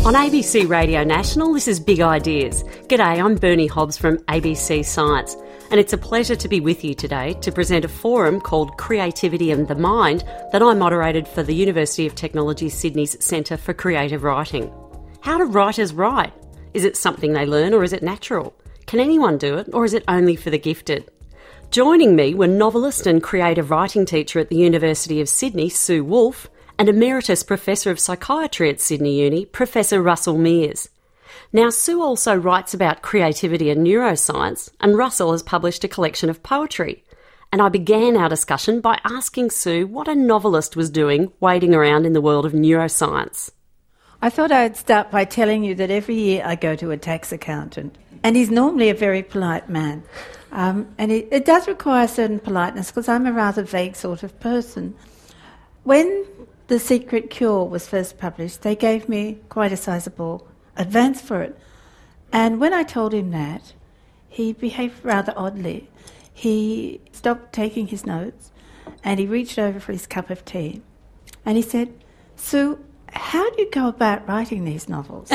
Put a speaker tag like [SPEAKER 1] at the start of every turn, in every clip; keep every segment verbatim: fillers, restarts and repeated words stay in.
[SPEAKER 1] On A B C Radio National, this is Big Ideas. G'day, I'm Bernie Hobbs from A B C Science, and it's a pleasure to be with you today to present a forum called Creativity and the Mind that I moderated for the University of Technology Sydney's Centre for Creative Writing. How do writers write? Is it something they learn or is it natural? Can anyone do it or is it only for the gifted? Joining me were novelist and creative writing teacher at the University of Sydney, Sue Wolfe, and Emeritus Professor of Psychiatry at Sydney Uni, Professor Russell Mears. Now, Sue also writes about creativity and neuroscience, and Russell has published a collection of poetry. And I began our discussion by asking Sue what a novelist was doing wading around in the world of neuroscience.
[SPEAKER 2] I thought I'd start by telling you that every year I go to a tax accountant, and he's normally a very polite man. Um, and it, it does require certain politeness because I'm a rather vague sort of person. When The Secret Cure was first published, they gave me quite a sizable advance for it. And when I told him that, he behaved rather oddly. He stopped taking his notes and he reached over for his cup of tea. And he said, "Sue, how do you go about writing these novels?"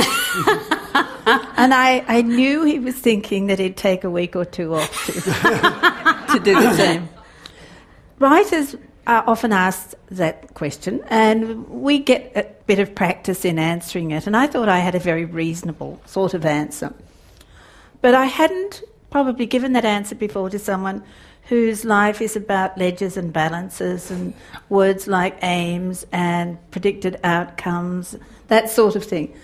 [SPEAKER 2] And I, I knew he was thinking that he'd take a week or two off to, to do the same. Writers are often asked that question, and we get a bit of practice in answering it, and I thought I had a very reasonable sort of answer. But I hadn't probably given that answer before to someone whose life is about ledgers and balances and words like aims and predicted outcomes, that sort of thing.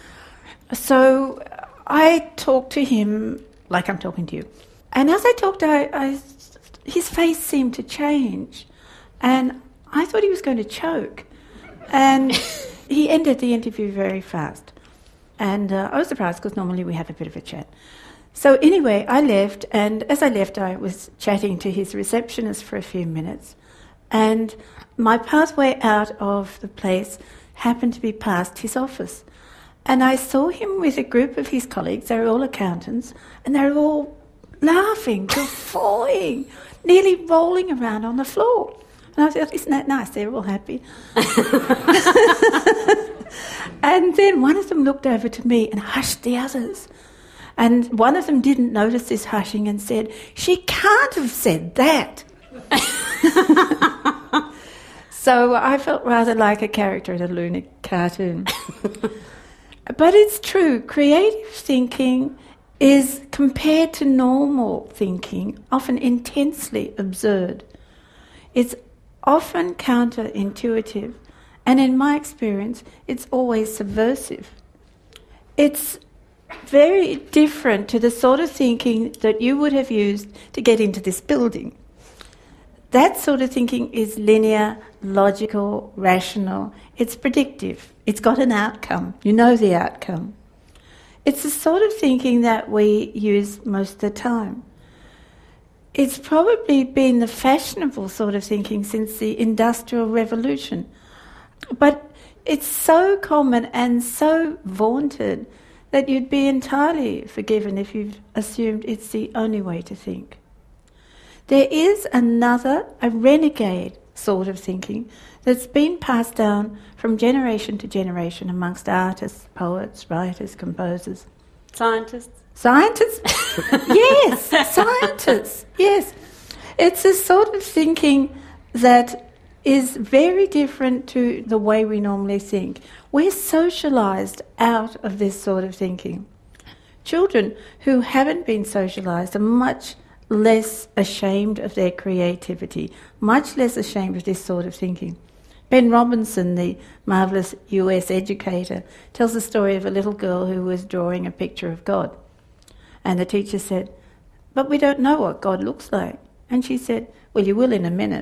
[SPEAKER 2] So I talked to him like I'm talking to you. And as I talked, I, I, his face seemed to change. And I thought he was going to choke. And he ended the interview very fast. And uh, I was surprised because normally we have a bit of a chat. So anyway, I left, and as I left, I was chatting to his receptionist for a few minutes. And my pathway out of the place happened to be past his office. And I saw him with a group of his colleagues. They were all accountants, and they were all laughing, guffawing, nearly rolling around on the floor. And I thought, isn't that nice? They're all happy. And then one of them looked over to me and hushed the others. And one of them didn't notice this hushing and said, "She can't have said that." So I felt rather like a character in a Looney cartoon. But it's true, creative thinking is, compared to normal thinking, often intensely absurd. It's often counterintuitive, and in my experience, it's always subversive. It's very different to the sort of thinking that you would have used to get into this building. That sort of thinking is linear, logical, rational. It's predictive. It's got an outcome. You know the outcome. It's the sort of thinking that we use most of the time. It's probably been the fashionable sort of thinking since the Industrial Revolution. But it's so common and so vaunted that you'd be entirely forgiven if you've assumed it's the only way to think. There is another, a renegade sort of thinking that's been passed down from generation to generation amongst artists, poets, writers, composers.
[SPEAKER 1] Scientists?
[SPEAKER 2] Scientists? Yes, scientists, yes. It's a sort of thinking that is very different to the way we normally think. We're socialised out of this sort of thinking. Children who haven't been socialised are much less ashamed of their creativity, much less ashamed of this sort of thinking. Ben Robinson, the marvellous U S educator, tells the story of a little girl who was drawing a picture of God. And the teacher said, "But we don't know what God looks like." And she said, "Well, you will in a minute."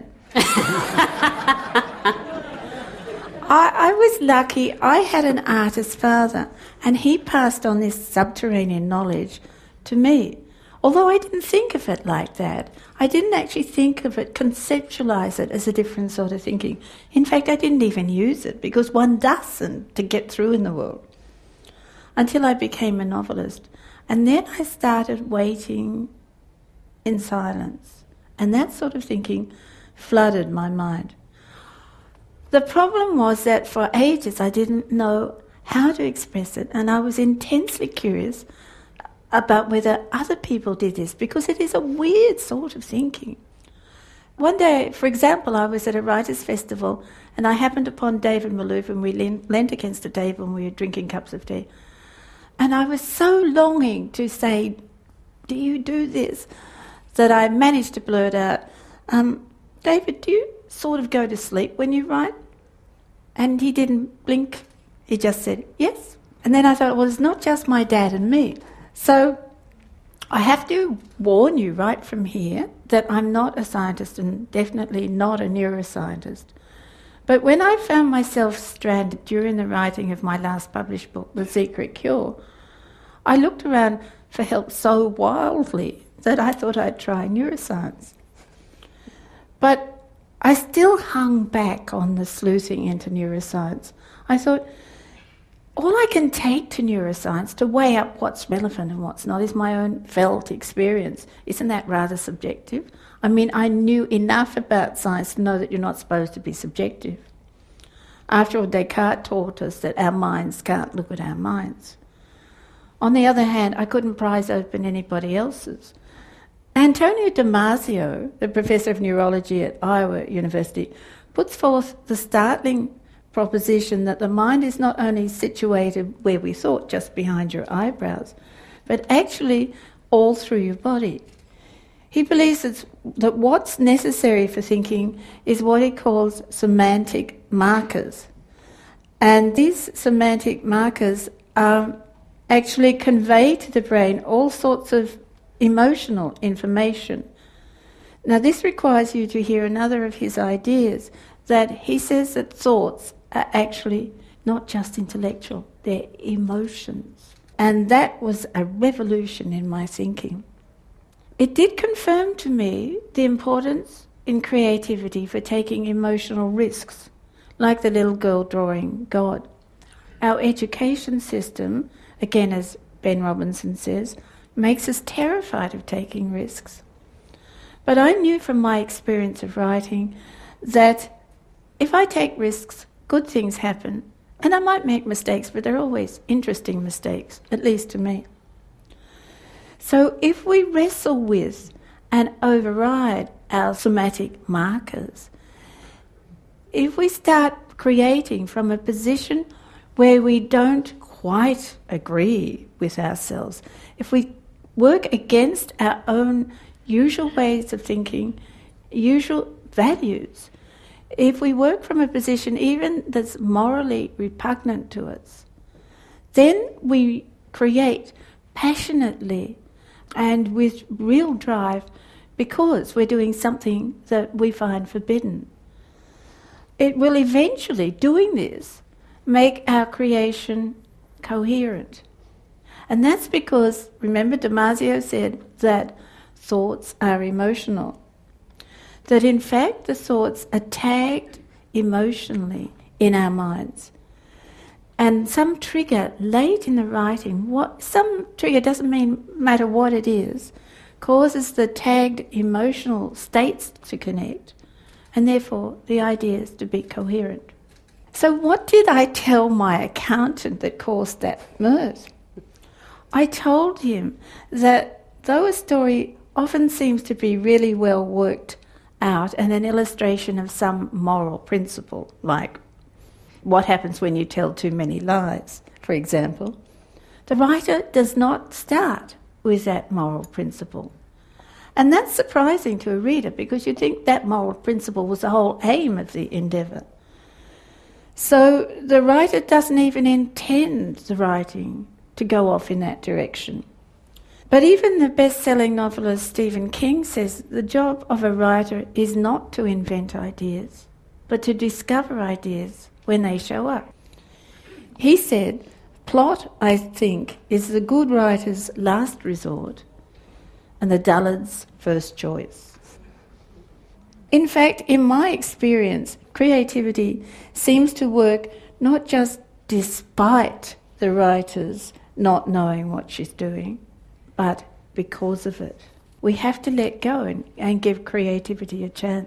[SPEAKER 2] I, I was lucky. I had an artist father, and he passed on this subterranean knowledge to me. Although I didn't think of it like that. I didn't actually think of it, conceptualise it as a different sort of thinking. In fact, I didn't even use it, because one doesn't to get through in the world. Until I became a novelist. And then I started waiting in silence. And that sort of thinking flooded my mind. The problem was that for ages I didn't know how to express it, and I was intensely curious about whether other people did this, because it is a weird sort of thinking. One day, for example, I was at a writers' festival and I happened upon David Malouf, and we leaned against a table and we were drinking cups of tea. And I was so longing to say, do you do this? That I managed to blurt out, um, David, do you sort of go to sleep when you write? And he didn't blink. He just said, yes. And then I thought, well, it's not just my dad and me. So I have to warn you right from here that I'm not a scientist and definitely not a neuroscientist. But when I found myself stranded during the writing of my last published book, The Secret Cure, I looked around for help so wildly that I thought I'd try neuroscience. But I still hung back on the sleuthing into neuroscience. I thought, all I can take to neuroscience to weigh up what's relevant and what's not is my own felt experience. Isn't that rather subjective? I mean, I knew enough about science to know that you're not supposed to be subjective. After all, Descartes taught us that our minds can't look at our minds. On the other hand, I couldn't prize open anybody else's. Antonio Damasio, the professor of neurology at Iowa University, puts forth the startling proposition that the mind is not only situated where we thought, just behind your eyebrows, but actually all through your body. He believes that, that what's necessary for thinking is what he calls semantic markers. And these semantic markers um, actually convey to the brain all sorts of emotional information. Now, this requires you to hear another of his ideas, that he says that thoughts are actually not just intellectual, they're emotions. And that was a revolution in my thinking. It did confirm to me the importance in creativity for taking emotional risks, like the little girl drawing God. Our education system, again as Ben Robinson says, makes us terrified of taking risks. But I knew from my experience of writing that if I take risks, good things happen. And I might make mistakes, but they're always interesting mistakes, at least to me. So if we wrestle with and override our somatic markers, if we start creating from a position where we don't quite agree with ourselves, if we work against our own usual ways of thinking, usual values, if we work from a position even that's morally repugnant to us, then we create passionately and with real drive because we're doing something that we find forbidden. It will eventually, doing this, make our creation coherent. And that's because, remember, Damasio said that thoughts are emotional. That in fact the thoughts are tagged emotionally in our minds. And some trigger late in the writing, what some trigger doesn't mean matter what it is, causes the tagged emotional states to connect, and therefore the ideas to be coherent. So what did I tell my accountant that caused that mirth? I told him that though a story often seems to be really well worked out and an illustration of some moral principle, like what happens when you tell too many lies, for example, the writer does not start with that moral principle. And that's surprising to a reader because you'd think that moral principle was the whole aim of the endeavour. So the writer doesn't even intend the writing to go off in that direction. But even the best-selling novelist Stephen King says the job of a writer is not to invent ideas, but to discover ideas when they show up. He said, plot, I think, is the good writer's last resort and the dullard's first choice. In fact, in my experience, creativity seems to work not just despite the writer's not knowing what she's doing, but because of it. We have to let go and, and give creativity a chance.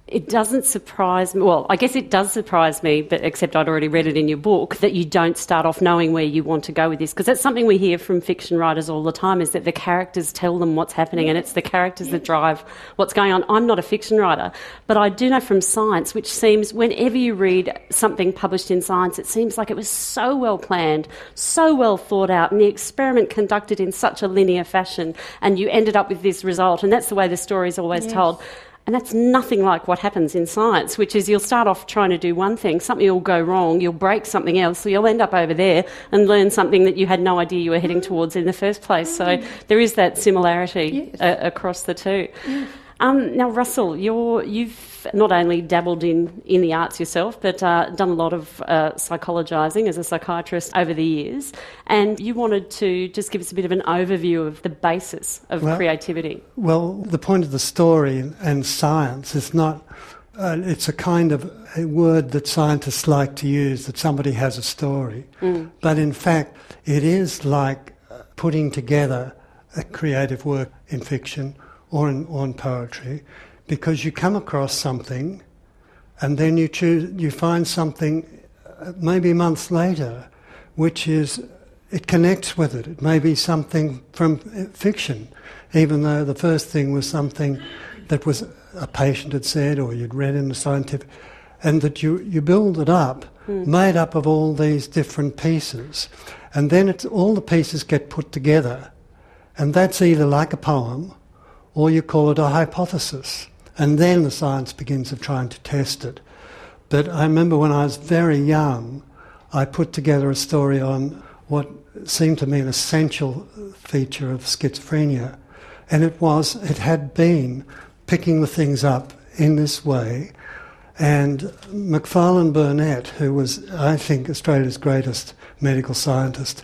[SPEAKER 1] It doesn't surprise me. Well, I guess it does surprise me, but except I'd already read it in your book, that you don't start off knowing where you want to go with this. Because that's something we hear from fiction writers all the time, is that the characters tell them what's happening and it's the characters that drive what's going on. I'm not a fiction writer, but I do know from science, which seems, whenever you read something published in science, it seems like it was so well planned, so well thought out, and the experiment conducted in such a linear fashion, and you ended up with this result. And that's the way the story is always
[SPEAKER 2] Yes.
[SPEAKER 1] told. And that's nothing like what happens in science, which is you'll start off trying to do one thing, something will go wrong, you'll break something else, so you'll end up over there and learn something that you had no idea you were heading towards in the first place. So there is that similarity
[SPEAKER 2] Yes.
[SPEAKER 1] uh, across the two. Um, now, Russell, you're, you've not only dabbled in, in the arts yourself, but uh, done a lot of uh, psychologising as a psychiatrist over the years, and you wanted to just give us a bit of an overview of the basis of
[SPEAKER 3] Well,
[SPEAKER 1] creativity.
[SPEAKER 3] Well, the point of the story and science is not, uh, it's a kind of a word that scientists like to use, that somebody has a story.
[SPEAKER 1] Mm.
[SPEAKER 3] But in fact, it is like putting together a creative work in fiction or in, or in poetry, because you come across something and then you choose, you find something uh, maybe months later, which is, it connects with it. It may be something from uh, fiction, even though the first thing was something that was a patient had said or you'd read in the scientific, and that you, you build it up, mm. made up of all these different pieces. And then it's, all the pieces get put together, and that's either like a poem or you call it a hypothesis. And then the science begins of trying to test it. But I remember when I was very young, I put together a story on what seemed to me an essential feature of schizophrenia. And it was, it had been picking the things up in this way. And Macfarlane Burnet, who was, I think, Australia's greatest medical scientist,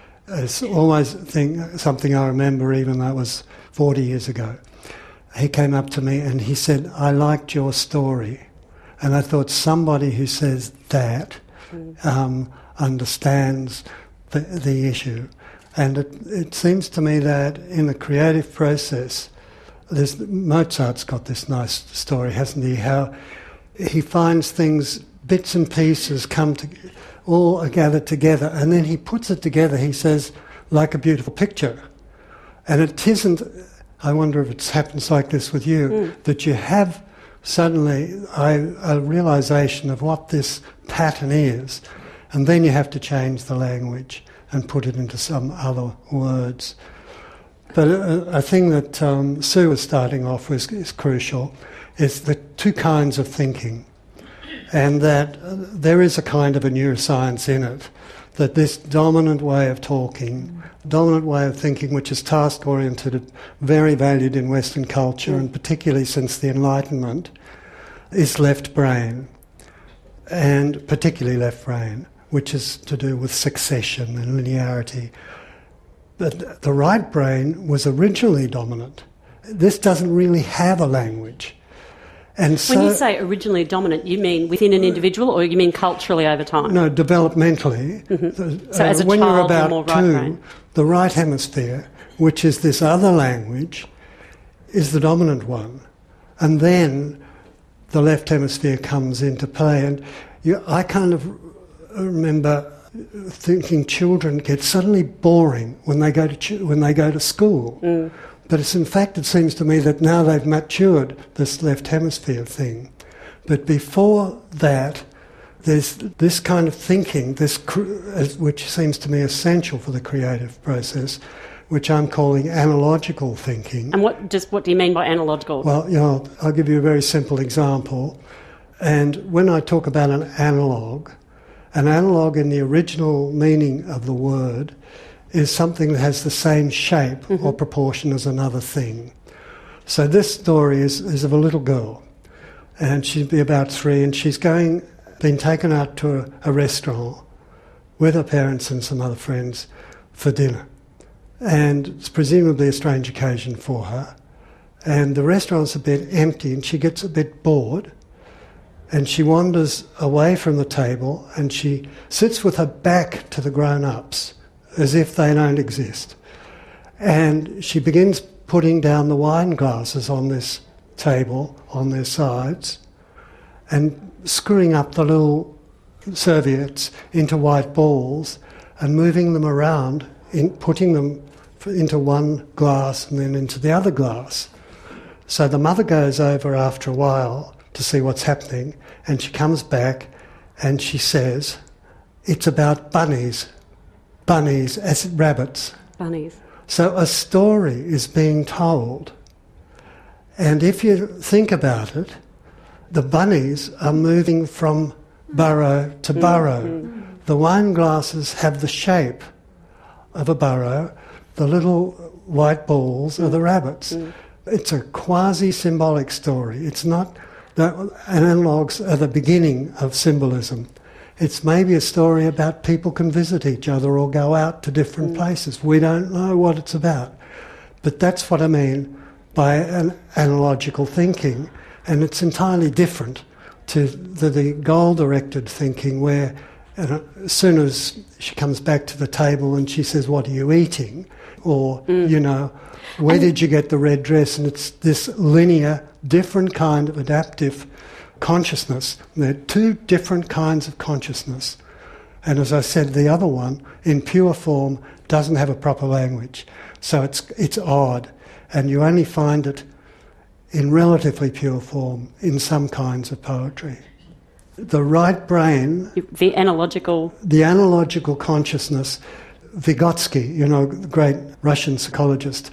[SPEAKER 3] is always thing, something I remember, even though it was forty years ago. He came up to me and he said, "I liked your story." And I thought, somebody who says that mm. um, understands the, the issue. And it, it seems to me that in the creative process, there's, Mozart's got this nice story, hasn't he? How he finds things, bits and pieces come to, all are gathered together, and then he puts it together, he says, like a beautiful picture. And it isn't, I wonder if it happens like this with you, mm. that you have suddenly a, a realisation of what this pattern is, and then you have to change the language and put it into some other words. But a, a thing that um, Sue was starting off with is crucial, is the two kinds of thinking, and that uh, there is a kind of a neuroscience in it, that this dominant way of talking, dominant way of thinking, which is task-oriented, very valued in Western culture, mm. and particularly since the Enlightenment, is left brain, and particularly left brain, which is to do with succession and linearity. But the right brain was originally dominant. This doesn't really have a language. And so,
[SPEAKER 1] when you say originally dominant, you mean within an individual, or you mean culturally over time?
[SPEAKER 3] No, developmentally.
[SPEAKER 1] Mm-hmm.
[SPEAKER 3] The,
[SPEAKER 1] so
[SPEAKER 3] uh,
[SPEAKER 1] as a
[SPEAKER 3] when
[SPEAKER 1] child,
[SPEAKER 3] you're about
[SPEAKER 1] more right
[SPEAKER 3] two,
[SPEAKER 1] brain.
[SPEAKER 3] The right hemisphere, which is this other language, is the dominant one. And then the left hemisphere comes into play. And you, I kind of remember thinking children get suddenly boring when they go to ch- when they go to school. Mm. But it's, in fact, it seems to me that now they've matured this left hemisphere thing. But before that, there's this kind of thinking, this cr- which seems to me essential for the creative process, which I'm calling analogical thinking.
[SPEAKER 1] And what just what do you mean by analogical?
[SPEAKER 3] Well, you know, I'll give you a very simple example. And when I talk about an analogue, an analogue in the original meaning of the word is something that has the same shape mm-hmm. or proportion as another thing. So this story is, is of a little girl, and she'd be about three, and she's going, been taken out to a, a restaurant with her parents and some other friends for dinner. And it's presumably a strange occasion for her. And the restaurant's a bit empty, and she gets a bit bored, and she wanders away from the table, and she sits with her back to the grown-ups, as if they don't exist. And she begins putting down the wine glasses on this table, on their sides, and screwing up the little serviettes into white balls and moving them around, in, putting them into one glass and then into the other glass. So the mother goes over after a while to see what's happening, and she comes back and she says, it's about bunnies, bunnies as rabbits.
[SPEAKER 1] Bunnies.
[SPEAKER 3] So a story is being told. And if you think about it, the bunnies are moving from burrow to burrow.
[SPEAKER 1] Mm-hmm.
[SPEAKER 3] The wine glasses have the shape of a burrow. The little white balls are the rabbits.
[SPEAKER 1] Mm.
[SPEAKER 3] It's a quasi-symbolic story. It's not... The analogues are the beginning of symbolism. It's maybe a story about people can visit each other or go out to different mm. places. We don't know what it's about. But that's what I mean by an analogical thinking. And it's entirely different to the, the goal-directed thinking where uh, as soon as she comes back to the table and she says, what are you eating? Or, mm. you know, where and did you get the red dress? And it's this linear, different kind of adaptive consciousness. They're two different kinds of consciousness. And as I said, the other one, in pure form, doesn't have a proper language. So it's it's odd. And you only find it in relatively pure form in some kinds of poetry. The right brain...
[SPEAKER 1] The analogical...
[SPEAKER 3] The analogical consciousness, Vygotsky, you know, the great Russian psychologist,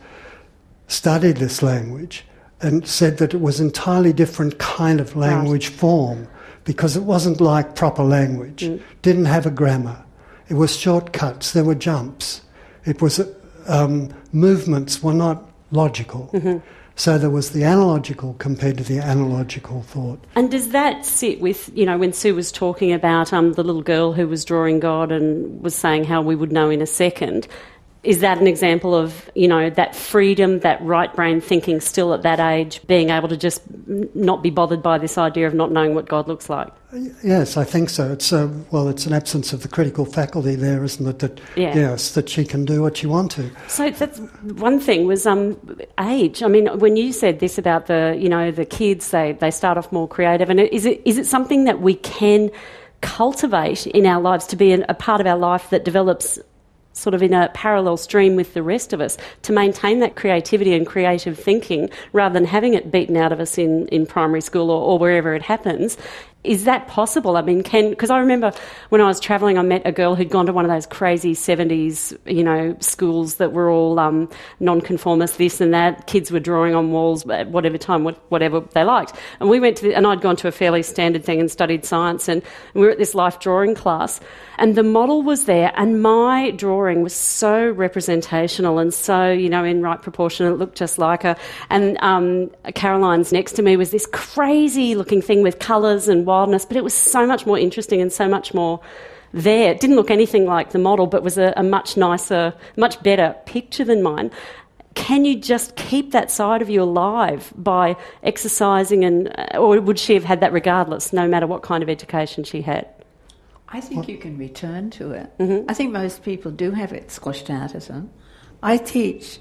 [SPEAKER 3] studied this language and said that it was an entirely different kind of language right. form because it wasn't like proper language. Mm. Didn't have a grammar. It was shortcuts. There were jumps. It was... Um, movements were not logical. Mm-hmm. So there was the analogical compared to the analogical thought.
[SPEAKER 1] And does that sit with, you know, when Sue was talking about um, the little girl who was drawing God and was saying how we would know in a second, is that an example of, you know, that freedom, that right brain thinking still at that age, being able to just not be bothered by this idea of not knowing what God looks like?
[SPEAKER 3] Yes, I think so. It's a, well, it's an absence of the critical faculty there, isn't it? That yeah. Yes, that she can do what she wants to.
[SPEAKER 1] So that's one thing was um, age. I mean, when you said this about the, you know, the kids, they they start off more creative, and is it is it something that we can cultivate in our lives to be an, a part of our life that develops sort of in a parallel stream with the rest of us to maintain that creativity and creative thinking rather than having it beaten out of us in, in primary school or, or wherever it happens? Is that possible? I mean, can because I remember when I was travelling, I met a girl who'd gone to one of those crazy seventies, you know, schools that were all um, non-conformist, this and that. Kids were drawing on walls at whatever time, whatever they liked. And we went to, the, and I'd gone to a fairly standard thing and studied science, and we were at this life drawing class, and the model was there, and my drawing was so representational and so, you know, in right proportion. It looked just like her. And um, Caroline's next to me was this crazy-looking thing with colours and wildness, but it was so much more interesting and so much more there. It didn't look anything like the model, but was a, a much nicer, much better picture than mine. Can you just keep that side of you alive by exercising, and or would she have had that regardless, no matter what kind of education she had?
[SPEAKER 2] I think you can return to it.
[SPEAKER 1] Mm-hmm.
[SPEAKER 2] I think most people do have it squashed out of them. I teach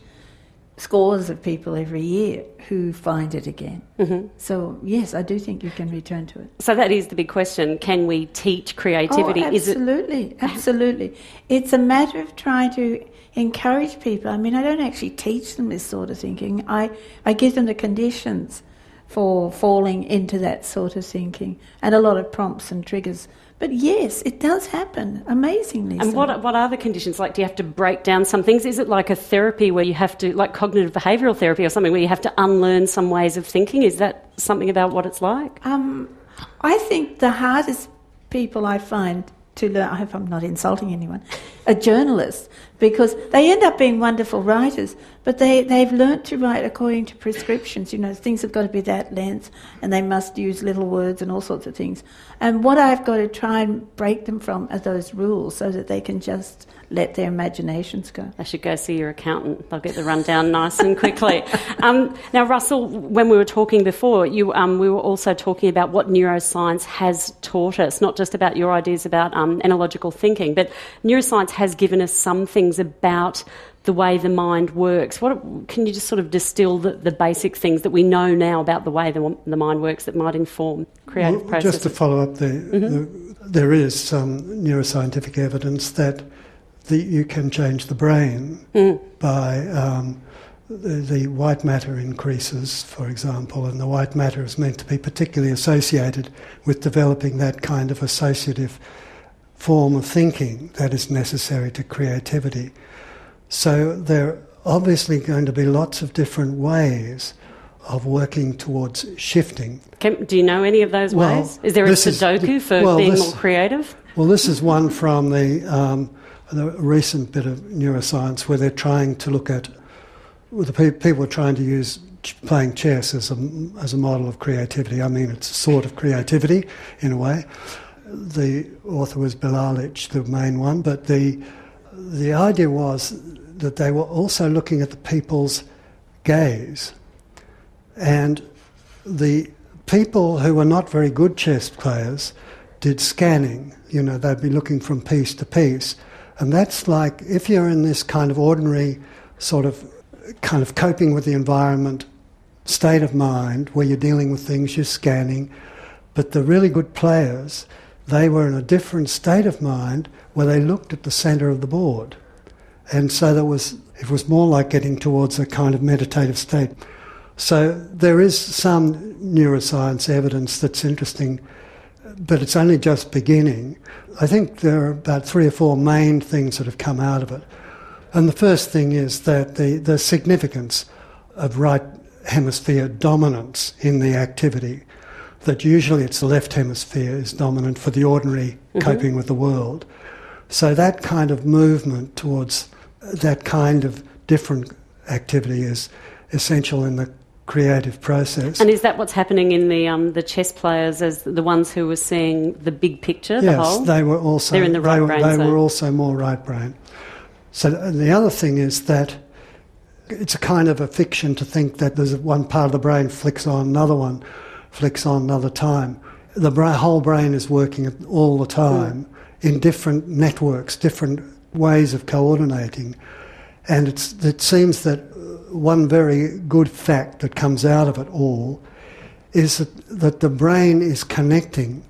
[SPEAKER 2] scores of people every year who find it again.
[SPEAKER 1] Mm-hmm.
[SPEAKER 2] So, yes, I do think you can return to it.
[SPEAKER 1] So that is the big question. Can we teach creativity?
[SPEAKER 2] Oh, absolutely,
[SPEAKER 1] is it...
[SPEAKER 2] absolutely. It's a matter of trying to encourage people. I mean, I don't actually teach them this sort of thinking. I, I give them the conditions for falling into that sort of thinking and a lot of prompts and triggers. But yes, it does happen, amazingly.
[SPEAKER 1] And
[SPEAKER 2] so.
[SPEAKER 1] what what are the conditions? Like, do you have to break down some things? Is it like a therapy where you have to, like cognitive behavioural therapy or something, where you have to unlearn some ways of thinking? Is that something about what it's like?
[SPEAKER 2] Um, I think the hardest people I find to learn, I hope I'm not insulting anyone, are journalists, because they end up being wonderful writers, but they, they've learnt to write according to prescriptions. You know, things have got to be that length, and they must use little words and all sorts of things. And what I've got to try and break them from are those rules so that they can just let their imaginations go.
[SPEAKER 1] They should go see your accountant. They'll get the rundown nice and quickly. Um, now, Russell, when we were talking before, you um, we were also talking about what neuroscience has taught us, not just about your ideas about um, analogical thinking, but neuroscience has given us some things about the way the mind works. What can you just sort of distill the, the basic things that we know now about the way the, the mind works that might inform creative
[SPEAKER 3] well,
[SPEAKER 1] processes?
[SPEAKER 3] Just to follow up, the, mm-hmm. the, there is some neuroscientific evidence that the, you can change the brain mm. by um, the, the white matter increases, for example, and the white matter is meant to be particularly associated with developing that kind of associative form of thinking that is necessary to creativity. So there are obviously going to be lots of different ways of working towards shifting.
[SPEAKER 1] Can, do you know any of those
[SPEAKER 3] well,
[SPEAKER 1] ways? Is there a Sudoku is, for well, being this, more creative?
[SPEAKER 3] Well, this is one from the, um, the recent bit of neuroscience where they're trying to look at, well, the pe- people are trying to use ch- playing chess as a, as a model of creativity. I mean, it's a sort of creativity in a way. The author was Bilalich, the main one, but the the idea was that they were also looking at the people's gaze. And the people who were not very good chess players did scanning. You know, they'd be looking from piece to piece. And that's like, if you're in this kind of ordinary sort of kind of coping with the environment state of mind where you're dealing with things, you're scanning. But the really good players, they were in a different state of mind where they looked at the centre of the board. And so there was, it was more like getting towards a kind of meditative state. So there is some neuroscience evidence that's interesting, but it's only just beginning. I think there are about three or four main things that have come out of it. And the first thing is that the, the significance of right hemisphere dominance in the activity, that usually it's the left hemisphere is dominant for the ordinary mm-hmm. coping with the world. So that kind of movement towards that kind of different activity is essential in the creative process.
[SPEAKER 1] And is that what's happening in the um, the chess players as the ones who were seeing the big picture, the
[SPEAKER 3] yes,
[SPEAKER 1] whole?
[SPEAKER 3] Yes, they were also...
[SPEAKER 1] They're in the right
[SPEAKER 3] they were,
[SPEAKER 1] brain
[SPEAKER 3] They
[SPEAKER 1] zone.
[SPEAKER 3] were also more right brain. So the other thing is that it's a kind of a fiction to think that there's one part of the brain flicks on, another one flicks on another time. The bra- whole brain is working all the time mm. in different networks, different ways of coordinating. And it's, it seems that one very good fact that comes out of it all is that, that the brain is connecting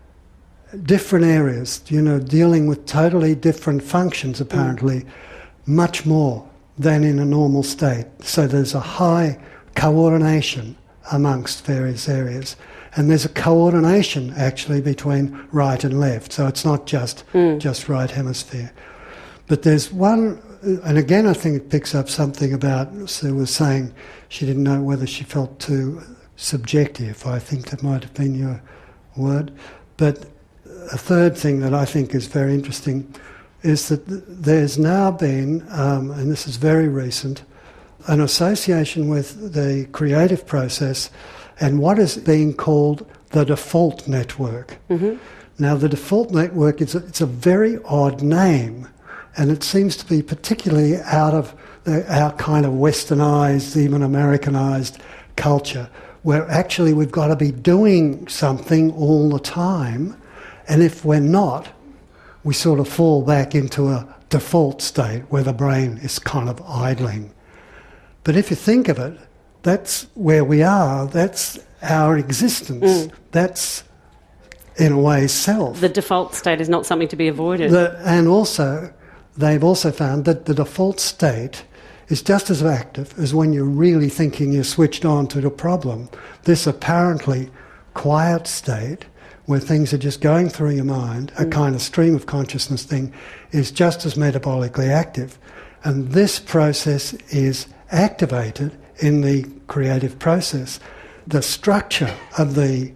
[SPEAKER 3] different areas, you know, dealing with totally different functions apparently, mm. much more than in a normal state. So there's a high coordination amongst various areas. And there's a coordination actually between right and left. So it's not just mm. just right hemisphere. But there's one, and again I think it picks up something about, Sue was saying she didn't know whether she felt too subjective. I think that might have been your word. But a third thing that I think is very interesting is that there's now been, um, and this is very recent, an association with the creative process and what is being called the default network. Mm-hmm. Now, the default network, is a, it's a very odd name, and it seems to be particularly out of the, our kind of westernised, even Americanised culture, where actually we've got to be doing something all the time, and if we're not, we sort of fall back into a default state where the brain is kind of idling. But if you think of it, that's where we are, that's our existence, mm. that's, in a way, self.
[SPEAKER 1] The default state is not something to be avoided.
[SPEAKER 3] The, and also, they've also found that the default state is just as active as when you're really thinking you're switched on to the problem. This apparently quiet state, where things are just going through your mind, mm. a kind of stream of consciousness thing, is just as metabolically active. And this process is activated in the creative process. The structure of the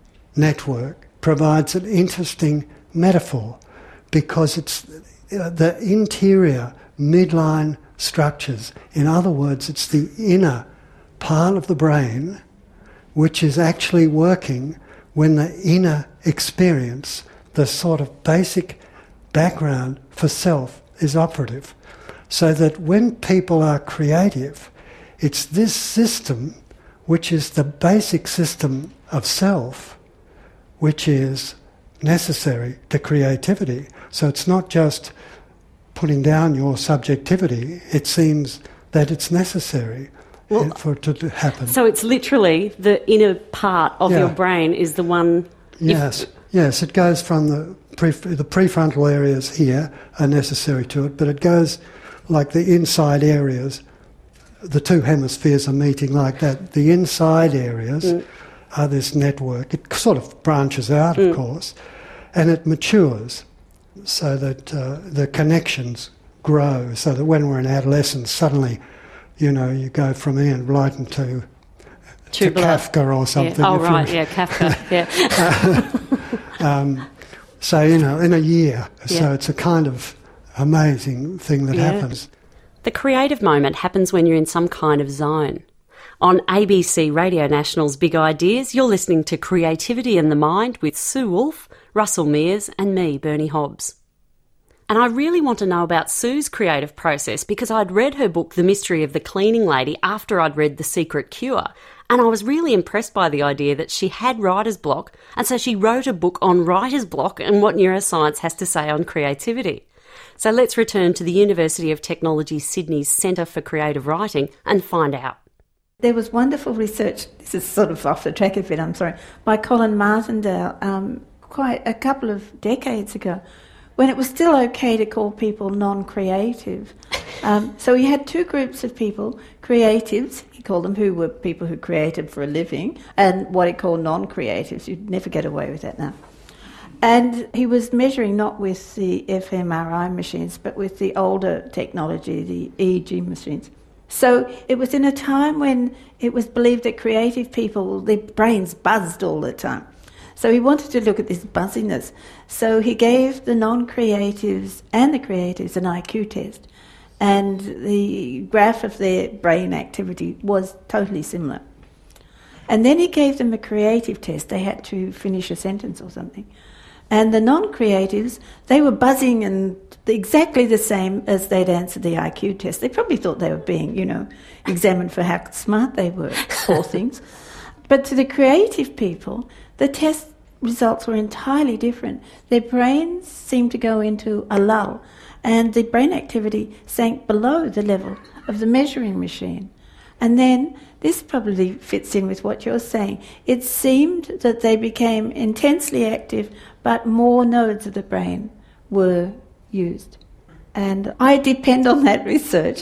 [SPEAKER 3] network provides an interesting metaphor because it's the interior midline structures. In other words, it's the inner part of the brain which is actually working when the inner experience, the sort of basic background for self, is operative. So that when people are creative, it's this system, which is the basic system of self, which is necessary to creativity. So it's not just putting down your subjectivity. It seems that it's necessary
[SPEAKER 1] well,
[SPEAKER 3] for it to happen.
[SPEAKER 1] So it's literally the inner part of
[SPEAKER 3] yeah.
[SPEAKER 1] your brain is the one...
[SPEAKER 3] Yes, if, yes, it goes from the, pref- the prefrontal areas here are necessary to it, but it goes like the inside areas, the two hemispheres are meeting like that. The inside areas mm. are this network. It sort of branches out, of mm. course, and it matures so that uh, the connections grow, so that when we're in adolescence, suddenly, you know, you go from Ian Blyton to, to Kafka or something.
[SPEAKER 1] Yeah. Oh, right, yeah, Kafka,
[SPEAKER 3] yeah. um, so, you know, in a year. Yeah. So it's a kind of amazing thing that yeah. happens.
[SPEAKER 1] The creative moment happens when you're in some kind of zone. On A B C Radio National's Big Ideas, you're listening to Creativity in the Mind with Sue Wolfe, Russell Mears and me, Bernie Hobbs. And I really want to know about Sue's creative process because I'd read her book The Mystery of the Cleaning Lady after I'd read The Secret Cure, and I was really impressed by the idea that she had writer's block, and so she wrote a book on writer's block and what neuroscience has to say on creativity. So let's return to the University of Technology Sydney's Centre for Creative Writing and find out.
[SPEAKER 2] There was wonderful research, this is sort of off the track a bit, I'm sorry, by Colin Martindale um, quite a couple of decades ago, when it was still okay to call people non-creative. Um, so he had two groups of people, creatives, he called them, who were people who created for a living, and what he called non-creatives. You'd never get away with that now. And he was measuring not with the fMRI machines, but with the older technology, the E E G machines. So it was in a time when it was believed that creative people, their brains buzzed all the time. So he wanted to look at this buzziness. So he gave the non-creatives and the creatives an I Q test. And the graph of their brain activity was totally similar. And then he gave them a creative test. They had to finish a sentence or something. And the non-creatives, they were buzzing and exactly the same as they'd answered the I Q test. They probably thought they were being, you know, examined for how smart they were, poor things. But to the creative people, the test results were entirely different. Their brains seemed to go into a lull, and the brain activity sank below the level of the measuring machine. And then, this probably fits in with what you're saying, it seemed that they became intensely active, but more nodes of the brain were used. And I depend on that research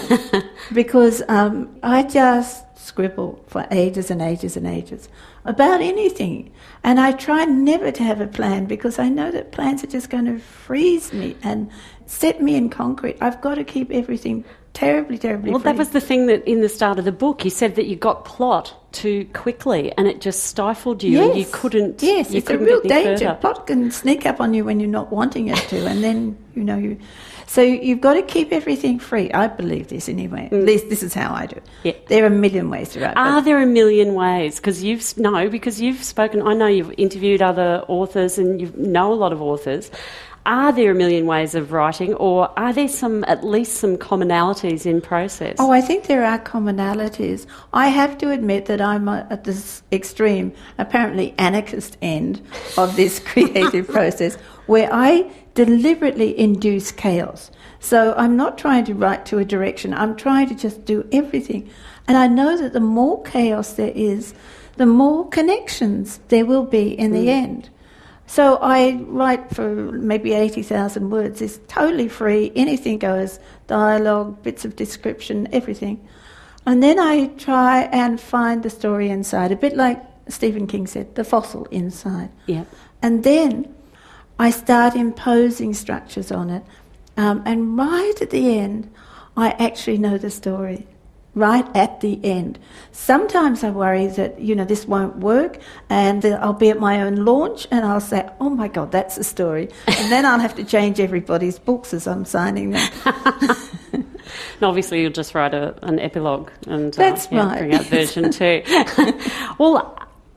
[SPEAKER 2] because um, I just scribble for ages and ages and ages about anything. And I try never to have a plan because I know that plans are just going to freeze me and set me in concrete. I've got to keep everything terribly, terribly
[SPEAKER 1] Well,
[SPEAKER 2] free.
[SPEAKER 1] that was the thing that in the start of the book you said that you got plot too quickly and it just stifled you
[SPEAKER 2] yes.
[SPEAKER 1] and you couldn't
[SPEAKER 2] Yes,
[SPEAKER 1] you
[SPEAKER 2] it's
[SPEAKER 1] couldn't
[SPEAKER 2] a real
[SPEAKER 1] get any
[SPEAKER 2] danger.
[SPEAKER 1] further.
[SPEAKER 2] Plot can sneak up on you when you're not wanting it to, and then, you know, you... So you've got to keep everything free. I believe this anyway.
[SPEAKER 1] Mm.
[SPEAKER 2] At least this is how I do it.
[SPEAKER 1] Yeah.
[SPEAKER 2] There are a million ways to write.
[SPEAKER 1] Are there a million ways? Because you've no, because you've spoken. I know you've interviewed other authors and you know a lot of authors. Are there a million ways of writing, or are there some at least some commonalities in process?
[SPEAKER 2] Oh, I think there are commonalities. I have to admit that I'm at this extreme, apparently anarchist end of this creative process, where I deliberately induce chaos. So I'm not trying to write to a direction. I'm trying to just do everything. And I know that the more chaos there is, the more connections there will be in mm. the end. So I write for maybe eighty thousand words. It's totally free. Anything goes. Dialogue, bits of description, everything. And then I try and find the story inside, a bit like Stephen King said, the fossil inside.
[SPEAKER 1] Yeah.
[SPEAKER 2] And then I start imposing structures on it. Um, and right at the end, I actually know the story. Right at the end. Sometimes I worry that, you know, this won't work and that I'll be at my own launch and I'll say, oh my God, that's the story. And then I'll have to change everybody's books as I'm signing them.
[SPEAKER 1] And obviously you'll just write a, an epilogue and
[SPEAKER 2] that's
[SPEAKER 1] uh, yeah,
[SPEAKER 2] right.
[SPEAKER 1] bring out version two. Well,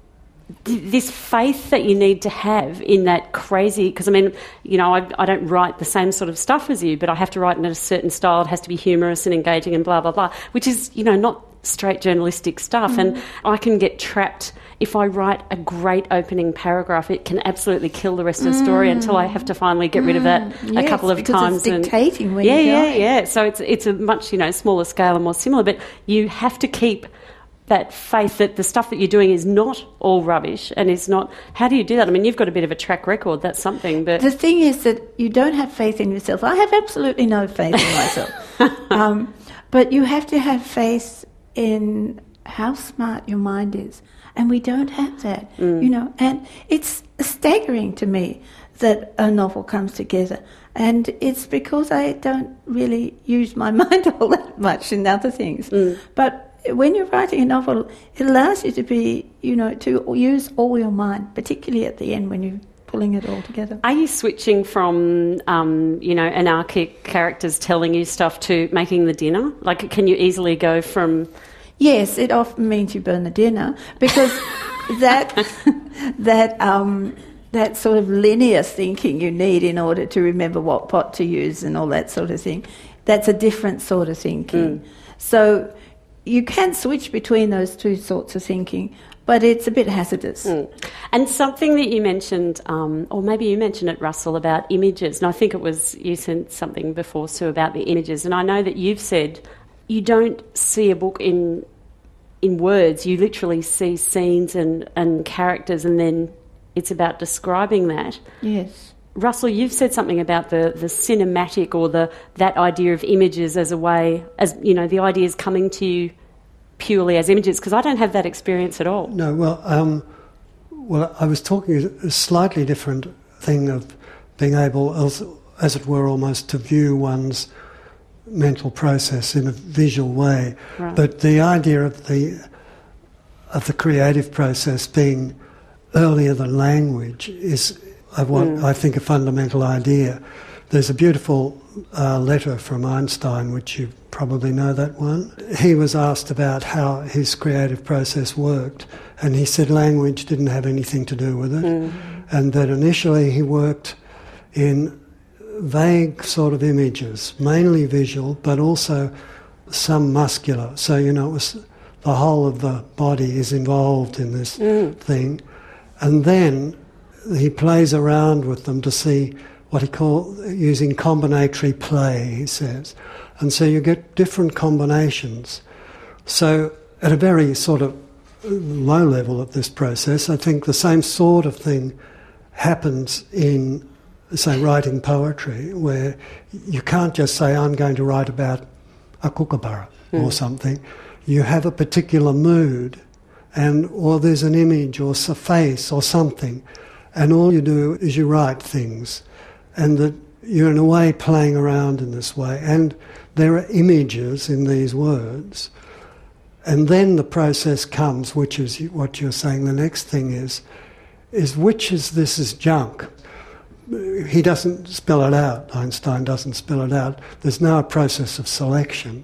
[SPEAKER 1] this faith that you need to have in that crazy, because I mean, you know, I, I don't write the same sort of stuff as you, but I have to write in a certain style. It has to be humorous and engaging and blah, blah, blah, which is, you know, not straight journalistic stuff.
[SPEAKER 2] Mm.
[SPEAKER 1] And I can get trapped. If I write a great opening paragraph, it can absolutely kill the rest of the story mm. until I have to finally get rid of that
[SPEAKER 2] yes,
[SPEAKER 1] a couple of
[SPEAKER 2] because
[SPEAKER 1] times.
[SPEAKER 2] It's dictating
[SPEAKER 1] and,
[SPEAKER 2] when
[SPEAKER 1] yeah,
[SPEAKER 2] you're
[SPEAKER 1] yeah,
[SPEAKER 2] going.
[SPEAKER 1] yeah. So it's it's a much, you know, smaller scale and more similar. But you have to keep that faith that the stuff that you're doing is not all rubbish and is not... How do you do that? I mean, you've got a bit of a track record, that's something, but...
[SPEAKER 2] The thing is that you don't have faith in yourself. I have absolutely no faith in myself. um, but you have to have faith in how smart your mind is. And we don't have that, mm. you know. And it's staggering to me that a novel comes together. And it's because I don't really use my mind all that much in other things. Mm. But when you're writing a novel, it allows you to be, you know, to use all your mind, particularly at the end when you're pulling it all together.
[SPEAKER 1] Are you switching from, um, you know, anarchic characters telling you stuff to making the dinner? Like, can you easily go from...
[SPEAKER 2] Yes, it often means you burn the dinner because that that um, that sort of linear thinking you need in order to remember what pot to use and all that sort of thing, that's a different sort of thinking. Mm. So you can switch between those two sorts of thinking, but it's a bit hazardous.
[SPEAKER 1] Mm. And something that you mentioned, um, or maybe you mentioned it, Russell, about images, and I think it was you said something before, Sue, about the images, and I know that you've said you don't see a book in in words, you literally see scenes and, and characters, and then it's about describing that.
[SPEAKER 2] Yes.
[SPEAKER 1] Russell, you've said something about the, the cinematic or the that idea of images as a way, as you know, the ideas coming to you purely as images, because I don't have that experience at all.
[SPEAKER 3] No, well, um, well, I was talking a slightly different thing of being able, as, as it were, almost to view one's mental process in a visual way.
[SPEAKER 1] Right.
[SPEAKER 3] But the idea of the of the creative process being earlier than language is, I, want, mm. I think, a fundamental idea. There's a beautiful uh, letter from Einstein, which you probably know that one. He was asked about how his creative process worked, and he said language didn't have anything to do with it, mm. and that initially he worked in vague sort of images, mainly visual, but also some muscular. So, you know, it was the whole of the body is involved in this mm. thing. And then he plays around with them to see what he calls using combinatory play, he says. And so you get different combinations. So at a very sort of low level of this process, I think the same sort of thing happens in, say, writing poetry, where you can't just say, I'm going to write about a kookaburra mm. or something. You have a particular mood, and or there's an image or a face or something, and all you do is you write things, and that you're in a way playing around in this way, and there are images in these words, and then the process comes, which is what you're saying. The next thing is, is which is this is junk. He doesn't spell it out, Einstein doesn't spell it out. There's now a process of selection.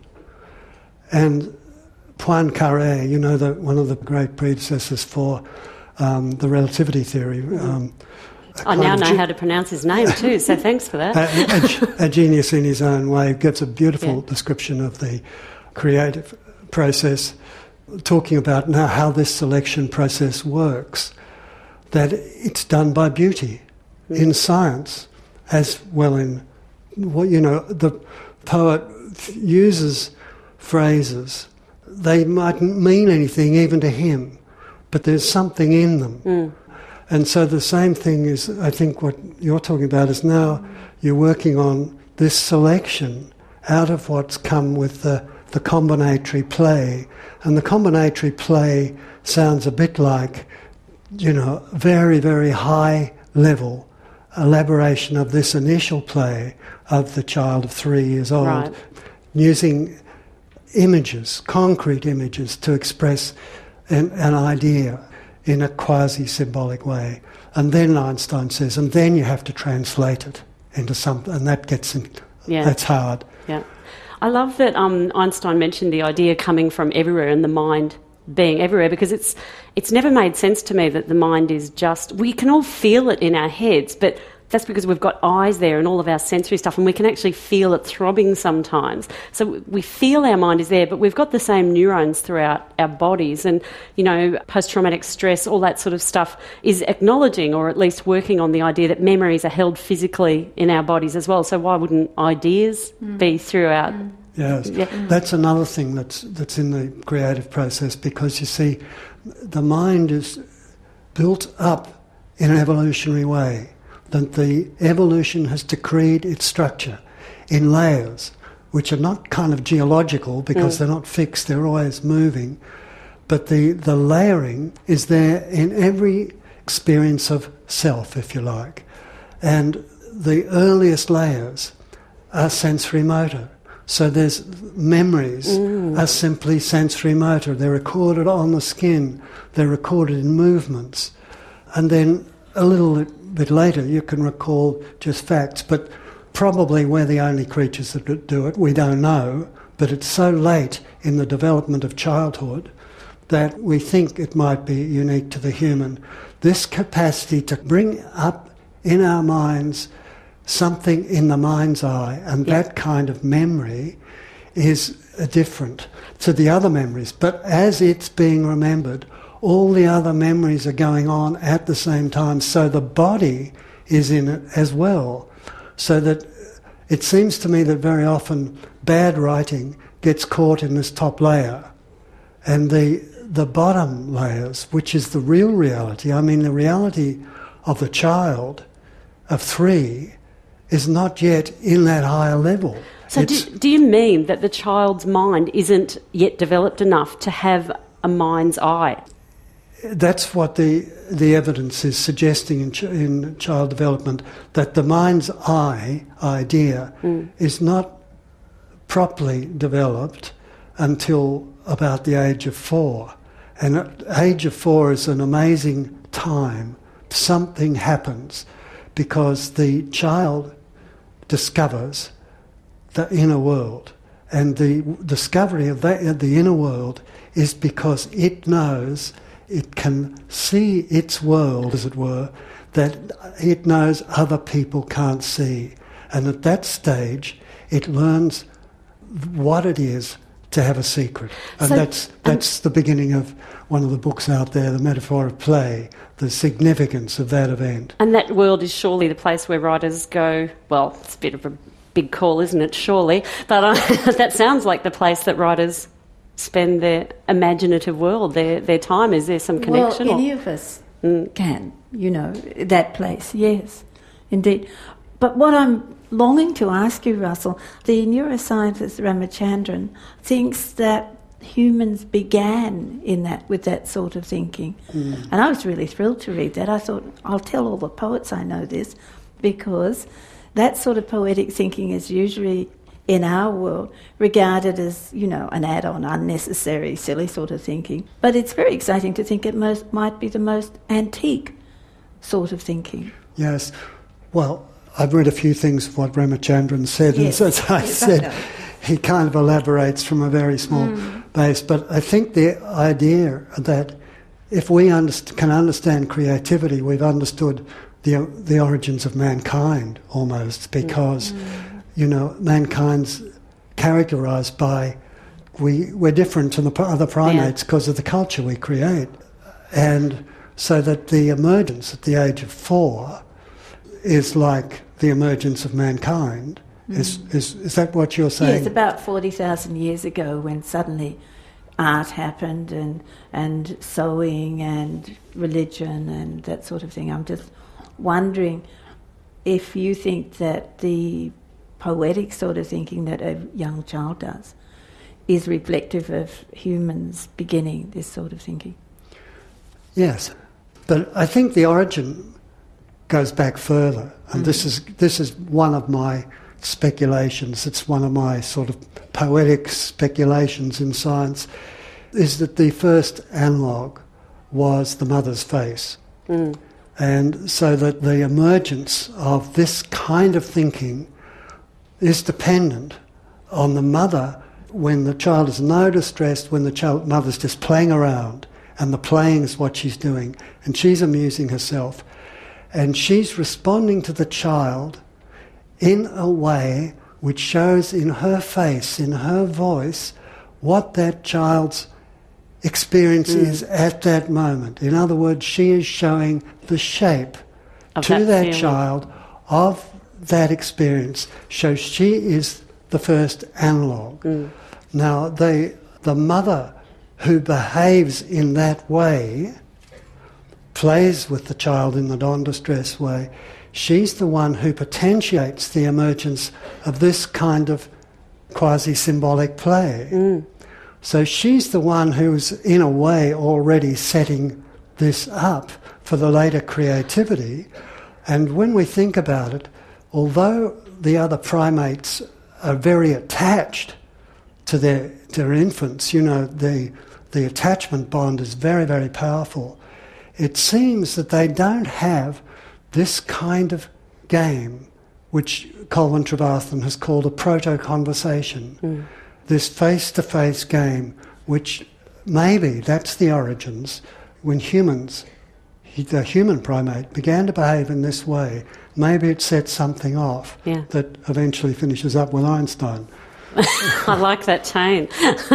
[SPEAKER 3] And Poincaré, you know, the, one of the great predecessors for um, the relativity theory. Um,
[SPEAKER 1] I now know ge- how to pronounce his name too, so thanks for that.
[SPEAKER 3] a, a, a genius in his own way, gives a beautiful yeah. description of the creative process, talking about now how this selection process works, that it's done by beauty. Mm. In science, as well in, well, you know, the poet uses phrases. They mightn't mean anything even to him, but there's something in them. Mm. And so the same thing is, I think what you're talking about is now you're working on this selection out of what's come with the, the combinatory play. And the combinatory play sounds a bit like, you know, very, very high level elaboration of this initial play of the child of three years old, right. using images, concrete images, to express an, an idea in a quasi-symbolic way. And then Einstein says, and then you have to translate it into something, and that gets in,
[SPEAKER 1] yeah.
[SPEAKER 3] that's hard.
[SPEAKER 1] Yeah. I love that um, Einstein mentioned the idea coming from everywhere and the mind being everywhere, because it's it's never made sense to me that the mind is just, we can all feel it in our heads, but that's because we've got eyes there and all of our sensory stuff, and we can actually feel it throbbing sometimes. So we feel our mind is there, but we've got the same neurons throughout our bodies. And, you know, post-traumatic stress, all that sort of stuff is acknowledging, or at least working on the idea that memories are held physically in our bodies as well. So why wouldn't ideas mm. be throughout? Mm.
[SPEAKER 3] Yes,
[SPEAKER 1] yeah.
[SPEAKER 3] That's another thing that's that's in the creative process, because you see, the mind is built up in an evolutionary way. That the evolution has decreed its structure in layers, which are not kind of geological because mm. they're not fixed, they're always moving. But the, the layering is there in every experience of self, if you like. And the earliest layers are sensory motor. So there's memories mm. are simply sensory motor. They're recorded on the skin, they're recorded in movements. And then a little bit later you can recall just facts, but probably we're the only creatures that do it. We don't know, but it's so late in the development of childhood that we think it might be unique to the human. This capacity to bring up in our minds something in the mind's eye, and yeah. that kind of memory is different to the other memories. But as it's being remembered, all the other memories are going on at the same time, so the body is in it as well. So that it seems to me that very often bad writing gets caught in this top layer, and the the bottom layers, which is the real reality, I mean the reality of the child of three, is not yet in that higher level.
[SPEAKER 1] So do, do you mean that the child's mind isn't yet developed enough to have a mind's eye?
[SPEAKER 3] That's what the the evidence is suggesting in, ch- in child development, that the mind's eye idea mm. is not properly developed until about the age of four. And at the age of four is an amazing time. Something happens because the child discovers the inner world. And the discovery of that, the inner world is because it knows, it can see its world, as it were, that it knows other people can't see. And at that stage, it learns what it is to have a secret. And so, that's that's um, the beginning of one of the books out there, The Metaphor of Play, the significance of that event.
[SPEAKER 1] And that world is surely the place where writers go, well, it's a bit of a big call, isn't it, surely? But uh, that sounds like the place that writers spend their imaginative world, their their time. Is there some connection?
[SPEAKER 2] Well, any of us mm. can, you know, that place, yes, indeed. But what I'm longing to ask you, Russell, the neuroscientist Ramachandran thinks that humans began in that with that sort of thinking. Mm. And I was really thrilled to read that. I thought, I'll tell all the poets I know this, because that sort of poetic thinking is usually in our world regarded as, you know, an add-on, unnecessary, silly sort of thinking. But it's very exciting to think it most might be the most antique sort of thinking.
[SPEAKER 3] Yes. Well, I've read a few things of what Ramachandran said,
[SPEAKER 2] yes.
[SPEAKER 3] and as I
[SPEAKER 2] yes,
[SPEAKER 3] said,
[SPEAKER 2] I
[SPEAKER 3] he kind of elaborates from a very small mm. base. But I think the idea that if we underst- can understand creativity, we've understood the the origins of mankind almost, because mm. you know, mankind's characterised by we we're different to the other primates because yeah. of the culture we create, and so that the emergence at the age of four is like the emergence of mankind. Mm. Is, is is that what you're saying?
[SPEAKER 2] Yes, about forty thousand years ago, when suddenly art happened, and and sewing and religion and that sort of thing. I'm just wondering if you think that the poetic sort of thinking that a young child does is reflective of humans beginning this sort of thinking.
[SPEAKER 3] Yes, but I think the origin goes back further, and mm. this is this is one of my speculations. It's one of my sort of poetic speculations in science, is that the first analogue was the mother's face. Mm. And so that the emergence of this kind of thinking is dependent on the mother when the child is no distressed, when the child, mother's just playing around, and the playing is what she's doing, and she's amusing herself. And she's responding to the child in a way which shows in her face, in her voice, what that child's experience mm. is at that moment. In other words, she is showing the shape of to that, that child of that experience. So she is the first analogue. Mm. Now, they, the mother who behaves in that way, plays with the child in the non-distress way, she's the one who potentiates the emergence of this kind of quasi-symbolic play. Mm. So she's the one who's, in a way, already setting this up for the later creativity. And when we think about it, although the other primates are very attached to their, their infants, you know, the, the attachment bond is very, very powerful, it seems that they don't have this kind of game, which Colwyn Trevarthen has called a proto-conversation, mm. this face-to-face game, which maybe that's the origins when humans, the human primate, began to behave in this way. Maybe it set something off yeah. that eventually finishes up with Einstein.
[SPEAKER 1] I like that chain.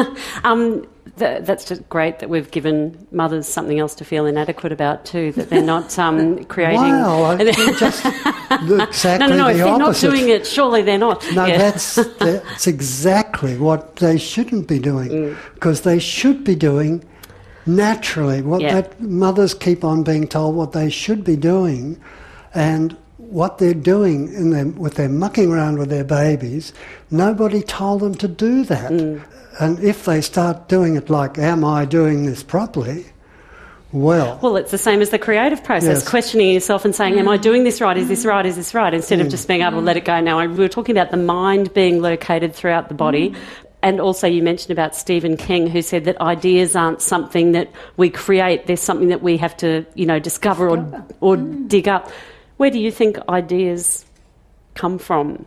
[SPEAKER 1] um, th- that's just great that we've given mothers something else to feel inadequate about too, that they're not um, creating...
[SPEAKER 3] Wow, I just exactly
[SPEAKER 1] No, no, no,
[SPEAKER 3] the
[SPEAKER 1] if they're
[SPEAKER 3] opposite.
[SPEAKER 1] not doing it, surely they're not.
[SPEAKER 3] No,
[SPEAKER 1] yeah.
[SPEAKER 3] that's, that's exactly what they shouldn't be doing, because mm. they should be doing naturally what yeah. that mothers keep on being told what they should be doing, and what they're doing in them, with their mucking around with their babies, nobody told them to do that. Mm. And if they start doing it like, am I doing this properly? Well...
[SPEAKER 1] Well, it's the same as the creative process, yes. questioning yourself and saying, mm. am I doing this right? Is this right? Is this right? Instead mm. of just being able to let it go. Now, we were talking about the mind being located throughout the body. Mm. And also you mentioned about Stephen King, who said that ideas aren't something that we create. They're something that we have to, you know, discover or, or mm. dig up. Where do you think ideas come from?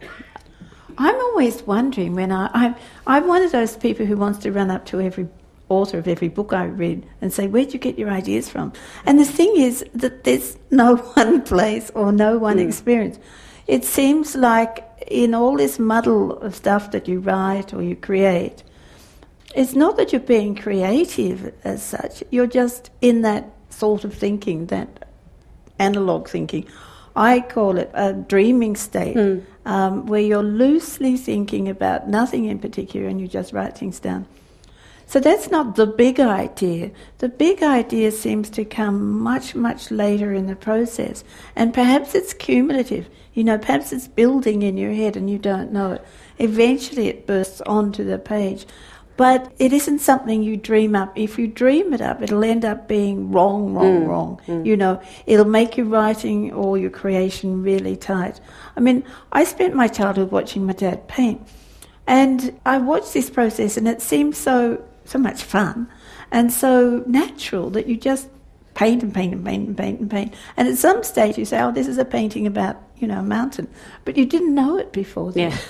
[SPEAKER 2] I'm always wondering when I... I'm, I'm one of those people who wants to run up to every author of every book I read and say, where'd you get your ideas from? And the thing is that there's no one place or no one mm. experience. It seems like in all this muddle of stuff that you write or you create, it's not that you're being creative as such, you're just in that sort of thinking, that analogue thinking. I call it a dreaming state, mm. um, where you're loosely thinking about nothing in particular and you just write things down. So that's not the big idea. The big idea seems to come much, much later in the process. And perhaps it's cumulative. You know, perhaps it's building in your head and you don't know it. Eventually it bursts onto the page. But it isn't something you dream up. If you dream it up, it'll end up being wrong, wrong, mm, wrong. Mm. You know, it'll make your writing or your creation really tight. I mean, I spent my childhood watching my dad paint. And I watched this process and it seemed so so much fun and so natural that you just paint and paint and paint and paint and paint. And at some stage you say, oh, this is a painting about, you know, a mountain. But you didn't know it before then.
[SPEAKER 1] Yeah.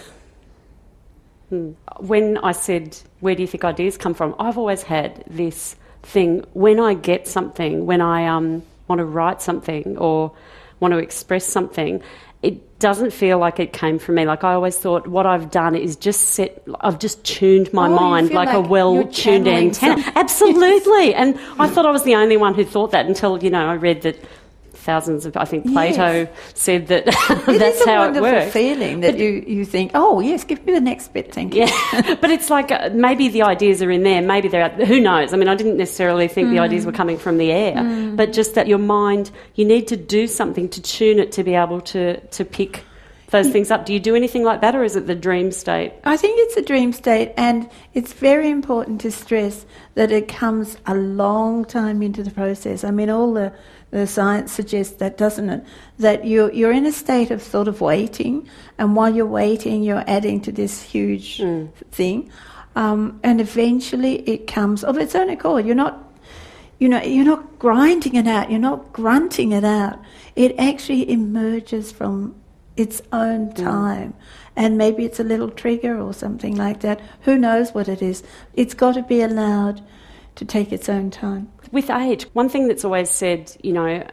[SPEAKER 1] When I said, where do you think ideas come from? I've always had this thing, when I get something, when I um, want to write something or want to express something, it doesn't feel like it came from me. Like I always thought what I've done is just set, I've just tuned my
[SPEAKER 2] oh,
[SPEAKER 1] mind like, like a well-tuned antenna.
[SPEAKER 2] Some...
[SPEAKER 1] Absolutely. And I thought I was the only one who thought that until, you know, I read that thousands of, I think Plato
[SPEAKER 2] yes.
[SPEAKER 1] said that
[SPEAKER 2] it
[SPEAKER 1] that's how it works.
[SPEAKER 2] It's a wonderful feeling that you, you think, oh, yes, give me the next bit, thank you.
[SPEAKER 1] Yeah, but it's like uh, maybe the ideas are in there, maybe they're out, who knows? I mean, I didn't necessarily think mm. the ideas were coming from the air, mm. but just that your mind, you need to do something to tune it to be able to, to pick those things up. Do you do anything like that, or is it the dream state?
[SPEAKER 2] I think it's a dream state, and it's very important to stress that it comes a long time into the process. I mean, all the The science suggests that, doesn't it? That you're, you're in a state of sort of waiting, and while you're waiting, you're adding to this huge mm. thing, um, and eventually it comes of its own accord. You're not, you know, you're not grinding it out. You're not grunting it out. It actually emerges from its own time, mm. and maybe it's a little trigger or something like that. Who knows what it is? It's got to be allowed to take its own time.
[SPEAKER 1] With age, one thing that's always said, you know,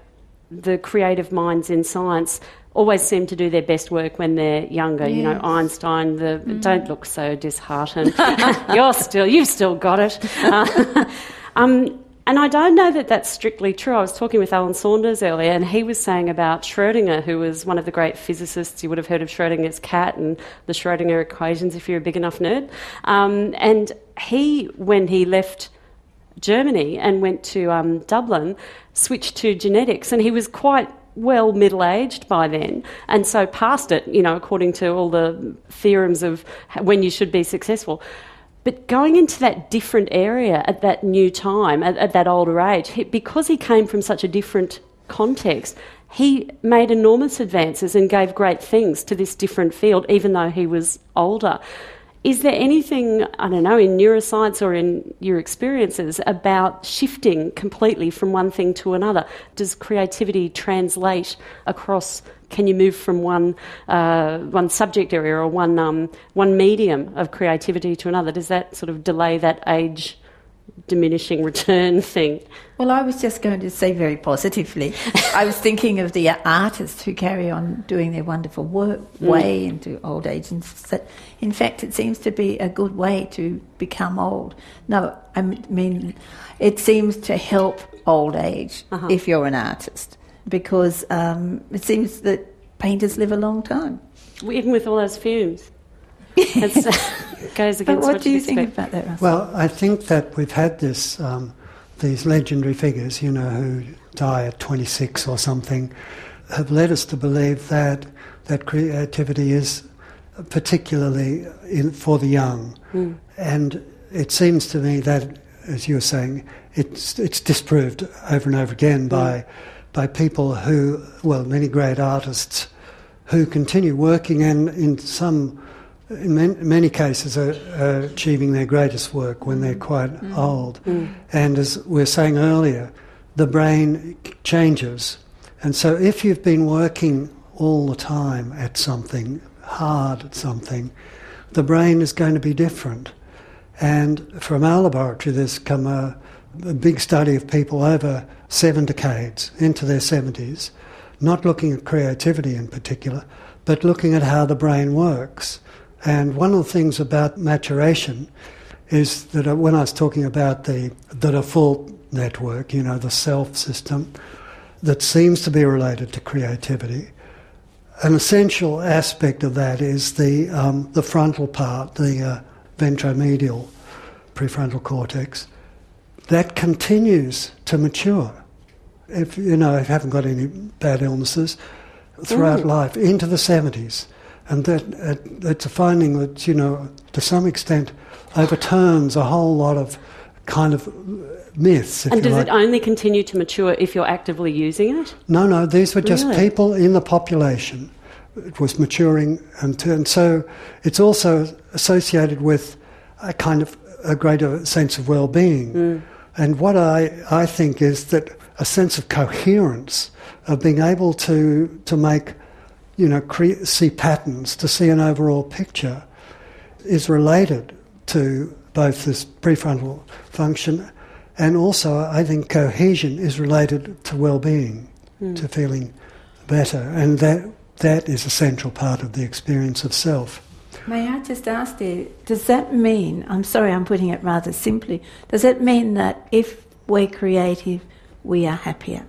[SPEAKER 1] the creative minds in science always seem to do their best work when they're younger. Yes. You know, Einstein, the mm. don't look so disheartened. You're still, you've still got it. Uh, um, and I don't know that that's strictly true. I was talking with Alan Saunders earlier, and he was saying about Schrödinger, who was one of the great physicists. You would have heard of Schrödinger's cat and the Schrödinger equations if you're a big enough nerd. Um, and he, when he left Germany and went to um, Dublin, switched to genetics, and he was quite well middle-aged by then, and so passed it, you know, according to all the theorems of when you should be successful. But going into that different area at that new time, at, at that older age, he, because he came from such a different context, he made enormous advances and gave great things to this different field, even though he was older. Is there anything, I don't know, in neuroscience or in your experiences about shifting completely from one thing to another? Does creativity translate across? Can you move from one uh, one subject area or one um, one medium of creativity to another? Does that sort of delay that age diminishing return thing?
[SPEAKER 2] Well, I was just going to say very positively. I was thinking of the artists who carry on doing their wonderful work mm. way into old age. And that, in fact, it seems to be a good way to become old. No, I mean, it seems to help old age uh-huh. if you're an artist, because um, it seems that painters live a long time.
[SPEAKER 1] Even with all those fumes. It goes against
[SPEAKER 2] but what,
[SPEAKER 1] what
[SPEAKER 2] do you
[SPEAKER 1] expect.
[SPEAKER 2] think about that, Russell?
[SPEAKER 3] Well, I think that we've had this, um, these legendary figures, you know, who die at twenty-six or something, have led us to believe that that creativity is particularly in, for the young. Mm. And it seems to me that, as you were saying, it's it's disproved over and over again mm. by by people who, well, many great artists who continue working and in some... in many cases are, are achieving their greatest work when they're quite mm. old. Mm. And as we were saying earlier, the brain changes. And so if you've been working all the time at something, hard at something, the brain is going to be different. And from our laboratory there's come a, a big study of people over seven decades, into their seventies, not looking at creativity in particular, but looking at how the brain works. And one of the things about maturation is that when I was talking about the, the default network, you know, the self system, that seems to be related to creativity, an essential aspect of that is the um, the frontal part, the uh, ventromedial prefrontal cortex, that continues to mature. If you know, if you haven't got any bad illnesses throughout Ooh. life, into the seventies. And that uh, it's a finding that, you know, to some extent overturns a whole lot of kind of myths. If
[SPEAKER 1] and does
[SPEAKER 3] like.
[SPEAKER 1] it only continue to mature if you're actively using it?
[SPEAKER 3] No, no, these were just
[SPEAKER 1] really?
[SPEAKER 3] people in the population. It was maturing, and, and so it's also associated with a kind of a greater sense of well-being. Mm. And what I, I think is that a sense of coherence, of being able to, to make... you know, cre- see patterns, to see an overall picture, is related to both this prefrontal function, and also I think cohesion is related to well-being, mm. to feeling better, and that that is a central part of the experience of self.
[SPEAKER 2] May I just ask there, does that mean, I'm sorry I'm putting it rather simply, does that mean that if we're creative, we are happier?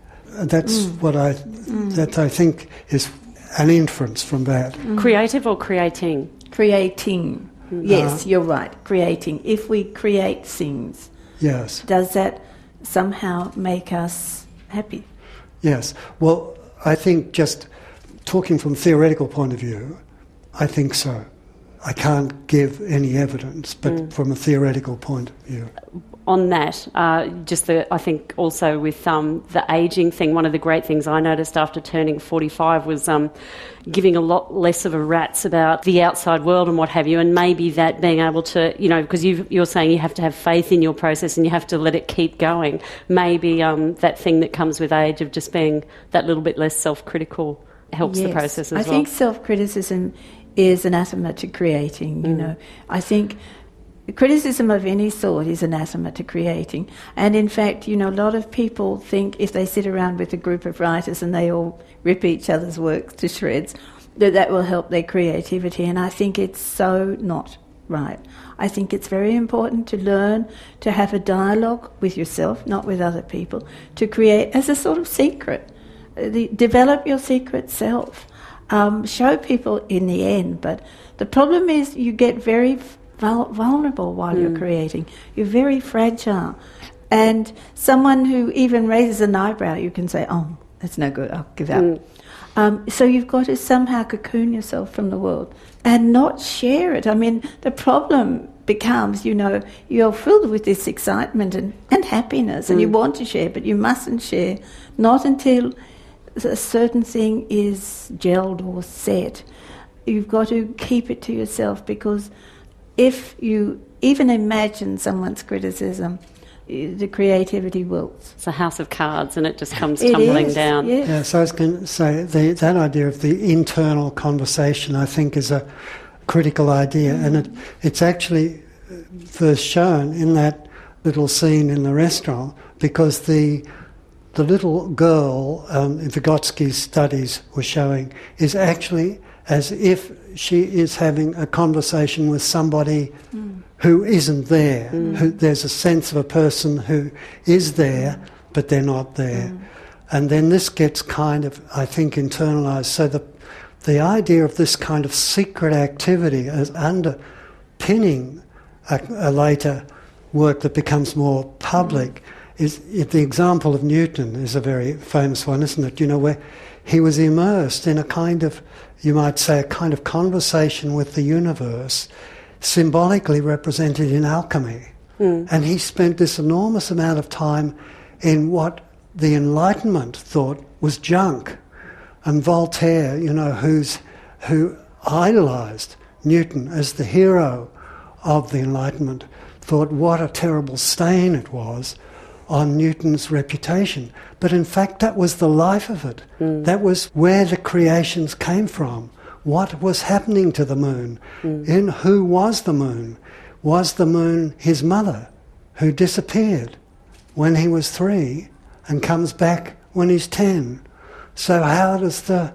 [SPEAKER 3] That's mm. what I, mm. that I think is an inference from that.
[SPEAKER 1] Mm. Creative or creating?
[SPEAKER 2] Creating. Mm. Yes, uh, you're right. Creating. If we create things,
[SPEAKER 3] yes,
[SPEAKER 2] does that somehow make us happy?
[SPEAKER 3] Yes. Well, I think just talking from a theoretical point of view, I think so. I can't give any evidence, but mm. from a theoretical point of view.
[SPEAKER 1] On that, uh, just the, I think also with um, the ageing thing, one of the great things I noticed after turning forty-five was um, giving a lot less of a rat's about the outside world and what have you, and maybe that being able to, you know, because you, you're saying you have to have faith in your process and you have to let it keep going. Maybe um, that thing that comes with age of just being that little bit less self-critical helps
[SPEAKER 2] yes.
[SPEAKER 1] the process as
[SPEAKER 2] I
[SPEAKER 1] well.
[SPEAKER 2] I think self-criticism is anathema to creating, you mm. know. I think criticism of any sort is anathema to creating. And in fact, you know, a lot of people think if they sit around with a group of writers and they all rip each other's works to shreds, that that will help their creativity. And I think it's so not right. I think it's very important to learn to have a dialogue with yourself, not with other people, to create as a sort of secret. The, develop your secret self. Um, show people in the end. But the problem is you get very vul- vulnerable while mm. you're creating. You're very fragile. And someone who even raises an eyebrow, you can say, oh, that's no good, I'll give up. Mm. Um, so you've got to somehow cocoon yourself from the world and not share it. I mean, the problem becomes, you know, you're filled with this excitement and, and happiness mm. and you want to share, but you mustn't share, not until a certain thing is gelled or set. You've got to keep it to yourself, because if you even imagine someone's criticism, the creativity wilts.
[SPEAKER 1] It's a house of cards and it just comes
[SPEAKER 2] it
[SPEAKER 1] tumbling
[SPEAKER 2] is,
[SPEAKER 1] down.
[SPEAKER 2] Yes.
[SPEAKER 3] Yeah, so I was going to say the, that idea of the internal conversation, I think, is a critical idea, mm. and it, it's actually first shown in that little scene in the restaurant, because the the little girl um, Vygotsky's studies were showing is actually as if she is having a conversation with somebody mm. who isn't there. Mm. Who, there's a sense of a person who is there, mm. but they're not there. Mm. And then this gets kind of, I think, internalised. So the the idea of this kind of secret activity as underpinning a, a later work that becomes more public mm. is the example of Newton is a very famous one, isn't it? You know, where he was immersed in a kind of, you might say, a kind of conversation with the universe, symbolically represented in alchemy. Mm. And he spent this enormous amount of time in what the Enlightenment thought was junk. And Voltaire, you know, who's who idolised Newton as the hero of the Enlightenment, thought what a terrible stain it was on Newton's reputation. But in fact, that was the life of it. Mm. That was where the creations came from. What was happening to the moon? Mm. In who was the moon? Was the moon his mother, who disappeared when he was three and comes back when he's ten? So how does the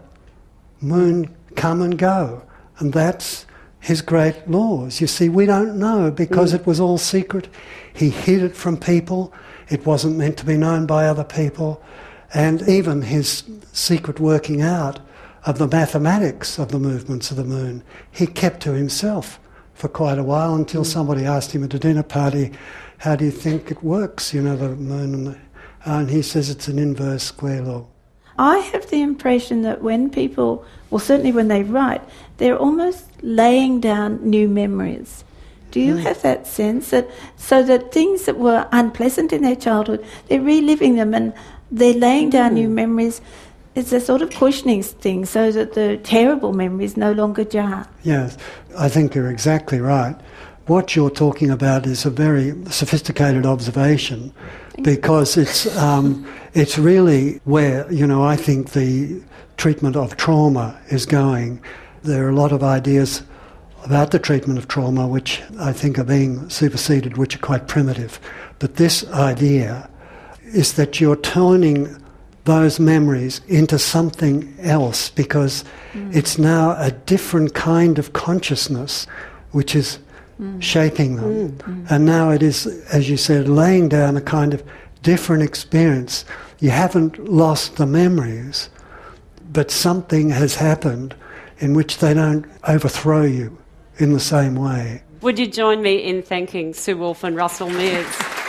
[SPEAKER 3] moon come and go? And that's his great laws. You see, we don't know, because mm. it was all secret. He hid it from people. It wasn't meant to be known by other people. And even his secret working out of the mathematics of the movements of the moon, he kept to himself for quite a while, until mm. somebody asked him at a dinner party, how do you think it works, you know, the moon? And, the, and he says it's an inverse square law.
[SPEAKER 2] I have the impression that when people, well, certainly when they write, they're almost laying down new memories. Do you mm. have that sense that, so that things that were unpleasant in their childhood, they're reliving them and they're laying down mm. new memories? It's a sort of cushioning thing, so that the terrible memories no longer jar.
[SPEAKER 3] Yes, I think you're exactly right. What you're talking about is a very sophisticated observation, because it's um, it's really where, you know, I think the treatment of trauma is going. There are a lot of ideas about the treatment of trauma which I think are being superseded, which are quite primitive. But this idea is that you're turning those memories into something else, because mm. it's now a different kind of consciousness which is mm. shaping them. Mm. And now it is, as you said, laying down a kind of different experience. You haven't lost the memories, but something has happened in which they don't overthrow you in the same way.
[SPEAKER 1] Would you join me in thanking Sue Woolf and Russell Mears?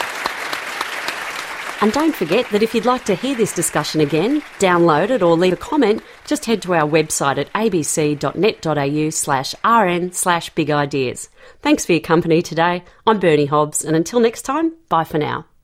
[SPEAKER 1] And don't forget that if you'd like to hear this discussion again, download it or leave a comment, just head to our website at abc.net.au slash rn slash big ideas. Thanks for your company today. I'm Bernie Hobbs, and until next time, bye for now.